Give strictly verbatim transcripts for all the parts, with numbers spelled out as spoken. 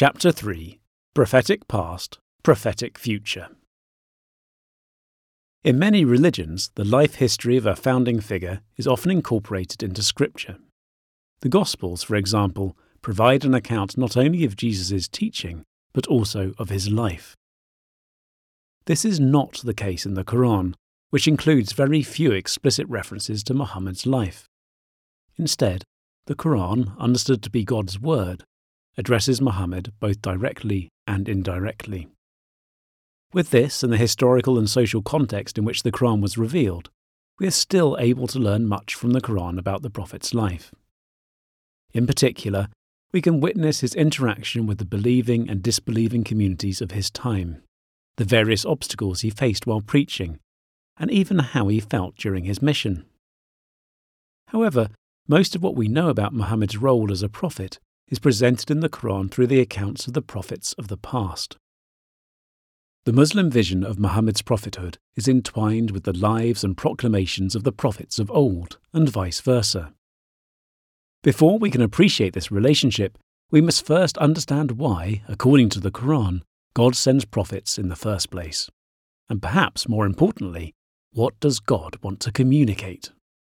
Chapter three. Prophetic Past, Prophetic Future. In many religions, the life history of a founding figure is often incorporated into Scripture. The Gospels, for example, provide an account not only of Jesus' teaching, but also of his life. This is not the case in the Quran, which includes very few explicit references to Muhammad's life. Instead, the Quran, understood to be God's word, addresses Muhammad both directly and indirectly. With this and the historical and social context in which the Quran was revealed, we are still able to learn much from the Quran about the Prophet's life. In particular, we can witness his interaction with the believing and disbelieving communities of his time, the various obstacles he faced while preaching, and even how he felt during his mission. However, most of what we know about Muhammad's role as a prophet is presented in the Quran through the accounts of the prophets of the past. The Muslim vision of Muhammad's prophethood is entwined with the lives and proclamations of the prophets of old, and vice versa. Before we can appreciate this relationship, we must first understand why, according to the Quran, God sends prophets in the first place. And perhaps more importantly, what does God want to communicate?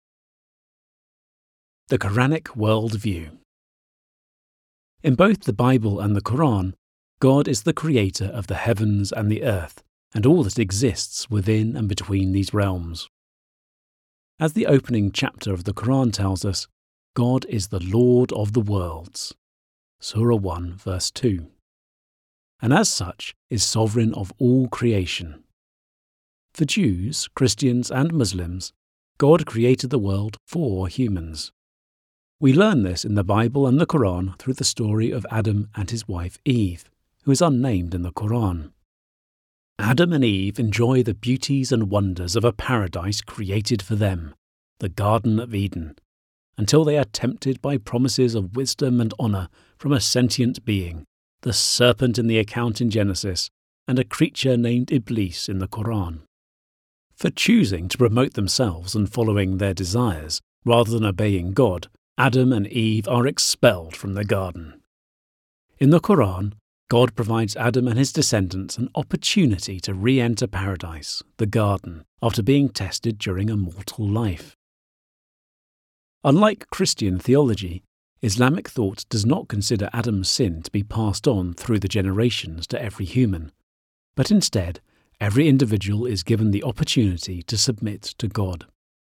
The Quranic worldview. In both the Bible and the Quran, God is the creator of the heavens and the earth, and all that exists within and between these realms. As the opening chapter of the Quran tells us, God is the Lord of the worlds. Surah one, verse two. And as such is sovereign of all creation. For Jews, Christians and Muslims, God created the world for humans. We learn this in the Bible and the Quran through the story of Adam and his wife Eve, who is unnamed in the Quran. Adam and Eve enjoy the beauties and wonders of a paradise created for them, the Garden of Eden, until they are tempted by promises of wisdom and honour from a sentient being, the serpent in the account in Genesis, and a creature named Iblis in the Quran. For choosing to promote themselves and following their desires, rather than obeying God, Adam and Eve are expelled from the garden. In the Quran, God provides Adam and his descendants an opportunity to re-enter paradise, the garden, after being tested during a mortal life. Unlike Christian theology, Islamic thought does not consider Adam's sin to be passed on through the generations to every human, but instead, every individual is given the opportunity to submit to God.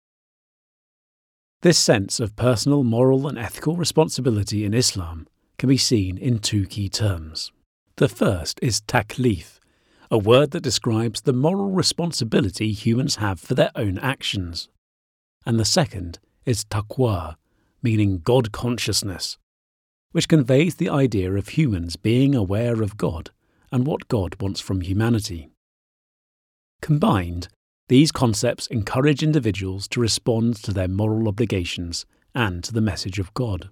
This sense of personal moral and ethical responsibility in Islam can be seen in two key terms. The first is taklif, a word that describes the moral responsibility humans have for their own actions. And the second is taqwa, meaning God consciousness, which conveys the idea of humans being aware of God and what God wants from humanity. Combined, these concepts encourage individuals to respond to their moral obligations and to the message of God.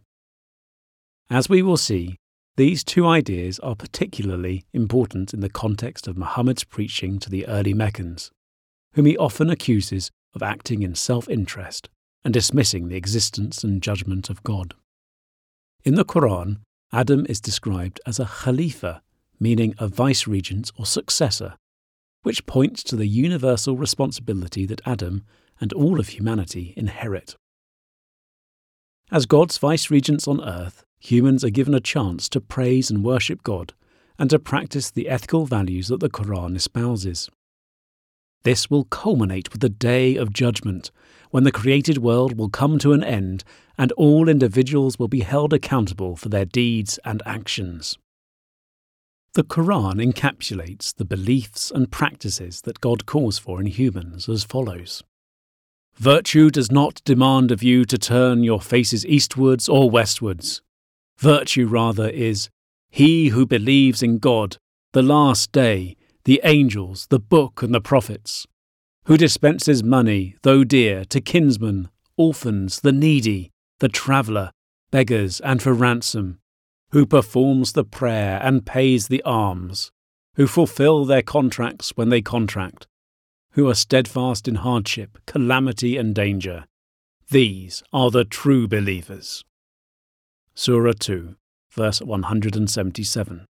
As we will see, these two ideas are particularly important in the context of Muhammad's preaching to the early Meccans, whom he often accuses of acting in self-interest and dismissing the existence and judgment of God. In the Quran, Adam is described as a Khalifa, meaning a vice-regent or successor, which points to the universal responsibility that Adam and all of humanity inherit. As God's vice-regents on earth, humans are given a chance to praise and worship God and to practice the ethical values that the Quran espouses. This will culminate with the day of judgment, when the created world will come to an end and all individuals will be held accountable for their deeds and actions. The Quran encapsulates the beliefs and practices that God calls for in humans as follows. Virtue does not demand of you to turn your faces eastwards or westwards. Virtue rather is, he who believes in God, the last day, the angels, the book and the prophets, who dispenses money, though dear, to kinsmen, orphans, the needy, the traveller, beggars and for ransom, who performs the prayer and pays the alms, who fulfil their contracts when they contract, who are steadfast in hardship, calamity and danger. These are the true believers. Surah two, verse one hundred seventy-seven.